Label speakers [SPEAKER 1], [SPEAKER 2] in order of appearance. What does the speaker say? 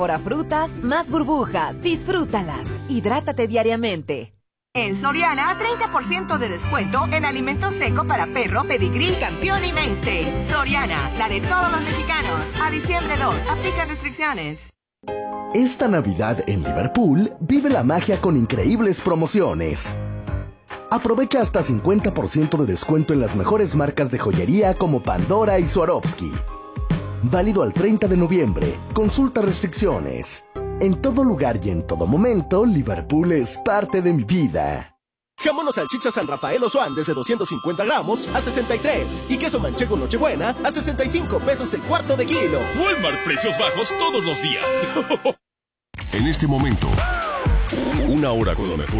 [SPEAKER 1] Ahora frutas, más burbujas, disfrútalas. Hidrátate diariamente.
[SPEAKER 2] En Soriana, 30% de descuento en alimento seco para perro, pedigrí, campeón y mainstay. Soriana, la de todos los mexicanos. A diciembre 2, aplica restricciones.
[SPEAKER 3] Esta Navidad en Liverpool, vive la magia con increíbles promociones. Aprovecha hasta 50% de descuento en las mejores marcas de joyería como Pandora y Swarovski. Válido al 30 de noviembre. Consulta restricciones. En todo lugar y en todo momento, Liverpool es parte de mi vida.
[SPEAKER 4] Jamón o salchicha San Rafael o Swan desde 250 gramos a 63. Y queso manchego Nochebuena a 65 pesos el cuarto de kilo.
[SPEAKER 5] Walmart, precios bajos todos los días.
[SPEAKER 6] En este momento, una hora con lo mejor